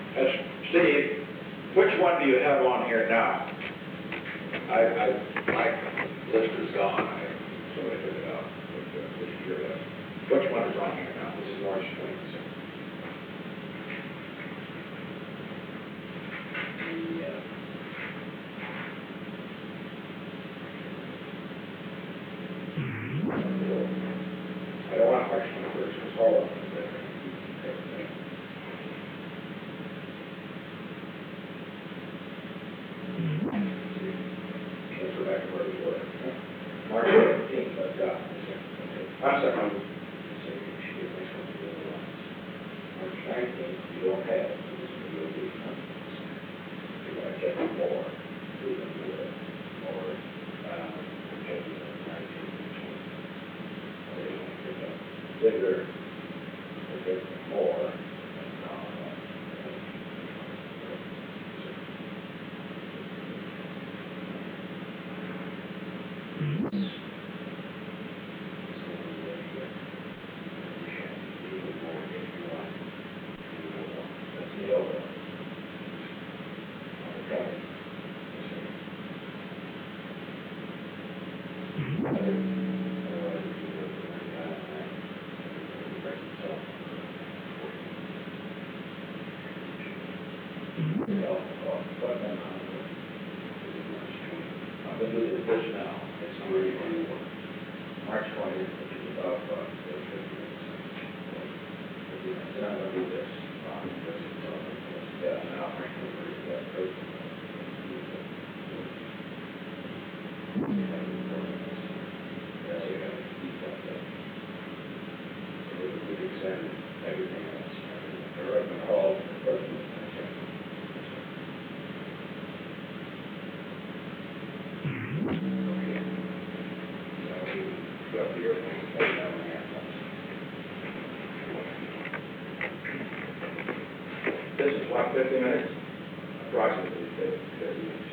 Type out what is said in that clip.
Steve, which one do you have on here now? My list is gone, somebody took it out, this is your list. Which one is on here now? This is March 26th. I don't want March 21st, it's all of them. Let's go back to where we were. March 17th, I've got. I'm sorry. March 19th, you don't have, so this is going to be. You're going to check more, do them more, check the 19th. Bigger, okay, more. That's the over. Okay. I'm going to do this now. It's already on March 20th, which is about 15 minutes. Then I'm going to do this. Yeah, now I'm going to do that. Yeah, you have to keep that. So we examine everything else. The Redmond Hall, the president. This is what, 50 minutes? Approximately 50 minutes.